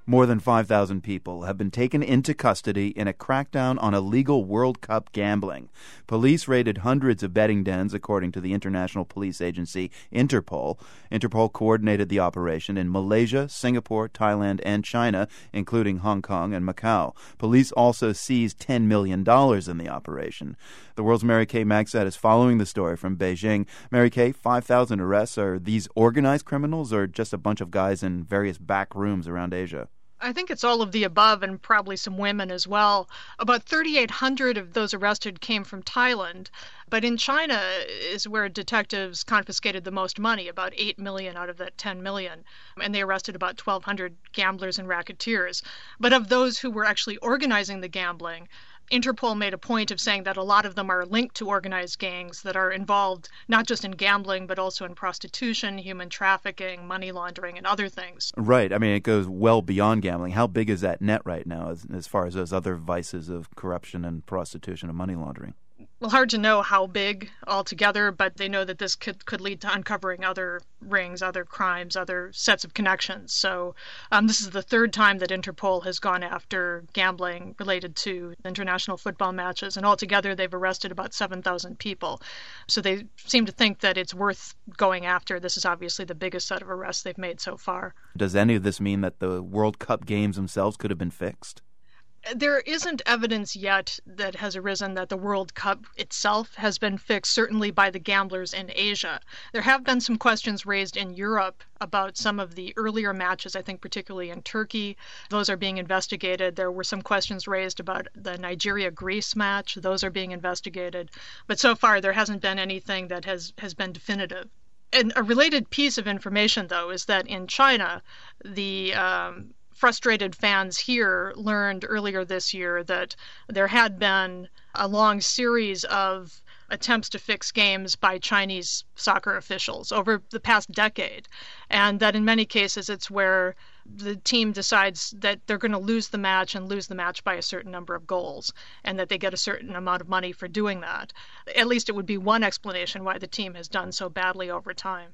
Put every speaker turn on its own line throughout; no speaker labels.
More than 5,000 people have been taken into custody in a crackdown on illegal World Cup gambling. Police raided hundreds of betting dens, according to the international police agency Interpol. Interpol coordinated the operation in Malaysia, Singapore, Thailand, and China, including Hong Kong and Macau. Police also seized $10 million in the operation. The World's Mary Kay Magsatt is following the story from Beijing. Mary Kay, 5,000 arrests. Are these organized criminals or just a bunch of guys in various back rooms around Asia?
I think it's all of the above and probably some women as well. About 3,800 of those arrested came from Thailand, but in China is where detectives confiscated the most money, about 8 million out of that 10 million, and they arrested about 1,200 gamblers and racketeers. But of those who were actually organizing the gambling, Interpol made a point of saying that a lot of them are linked to organized gangs that are involved not just in gambling, but also in prostitution, human trafficking, money laundering, and other things.
Right. I mean, it goes well beyond gambling. How big is that net right now as far as those other vices of corruption and prostitution and money laundering?
Well, hard to know how big altogether, but they know that this could lead to uncovering other rings, other crimes, other sets of connections. So this is the third time that Interpol has gone after gambling related to international football matches, and altogether they've arrested about 7,000 people. So they seem to think that it's worth going after. This is obviously the biggest set of arrests they've made so far.
Does any of this mean that the World Cup games themselves could have been fixed?
There isn't evidence yet that has arisen that the World Cup itself has been fixed, certainly by the gamblers in Asia. There have been some questions raised in Europe about some of the earlier matches, I think particularly in Turkey. Those are being investigated. There were some questions raised about the Nigeria-Greece match. Those are being investigated. But so far, there hasn't been anything that has been definitive. And a related piece of information, though, is that in China, the frustrated fans here learned earlier this year that there had been a long series of attempts to fix games by Chinese soccer officials over the past decade, and that in many cases it's where the team decides that they're going to lose the match and lose the match by a certain number of goals, and that they get a certain amount of money for doing that. At least it would be one explanation why the team has done so badly over time.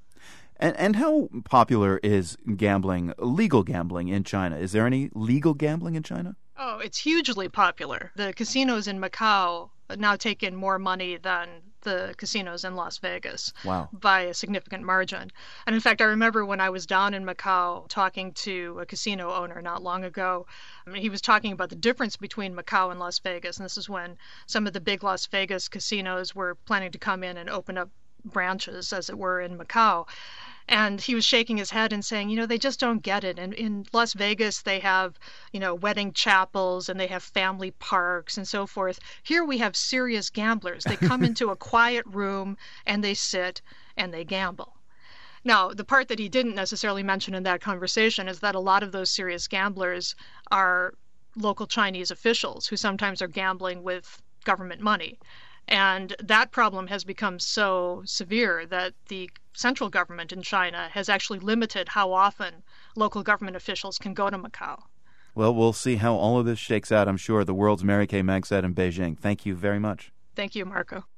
And how popular is gambling, legal gambling in China? Is there any legal gambling in China?
Oh, it's hugely popular. The casinos in Macau now take in more money than the casinos in Las Vegas.
Wow.
By a significant margin. And in fact, I remember when I was down in Macau talking to a casino owner not long ago, he was talking about the difference between Macau and Las Vegas. And this is when some of the big Las Vegas casinos were planning to come in and open up branches, as it were, in Macau. And he was shaking his head and saying, they just don't get it. And in Las Vegas, they have, wedding chapels and they have family parks and so forth. Here we have serious gamblers. They come into a quiet room and they sit and they gamble. Now, the part that he didn't necessarily mention in that conversation is that a lot of those serious gamblers are local Chinese officials who sometimes are gambling with government money. And that problem has become so severe that the central government in China has actually limited how often local government officials can go to Macau.
Well, we'll see how all of this shakes out, I'm sure. The World's Mary Kay Magsatt in Beijing. Thank you very much.
Thank you, Marco.